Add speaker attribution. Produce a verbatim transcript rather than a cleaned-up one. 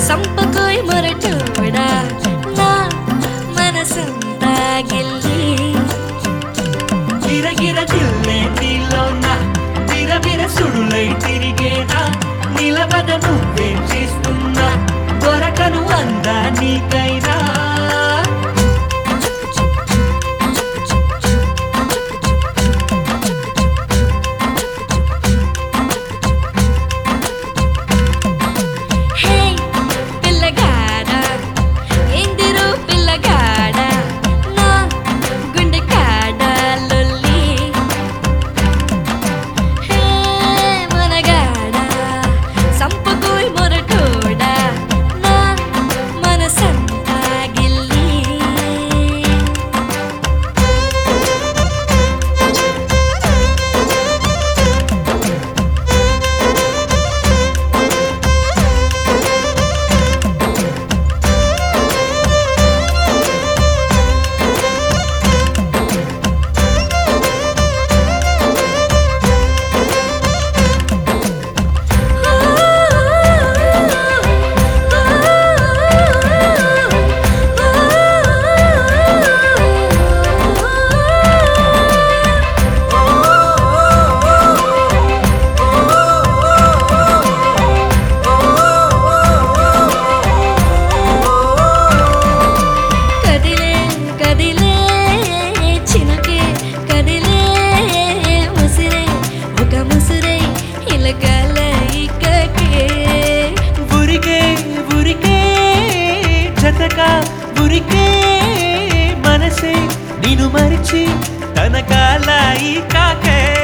Speaker 1: సంపకోయ్ మొరటోడా నా మనసంతా గిల్లి
Speaker 2: గిరగిర గిల్లే నీలోన విరవిర సుడులై తిరిగేనా నిలబద నువ్వేం చేస్తున్నా దొరకను అందా నీకైనా
Speaker 1: హే పిల్లగాడా ఎందిరో పిల్లగాడా నా గుండె కాడా లొల్లి హే మనగాడా సంపకోయ్ మొరటోడా నా మనసంతా గిల్లి కదిలే కదిలే చినుకే కదిలే ముసిరే ఒక ముసిరే ఇలకల ఇకకే
Speaker 2: ఉరికే ఉరికే జతగా ఉరికే మనసే నిన్ను మరిచి తన కాలాయి కాకే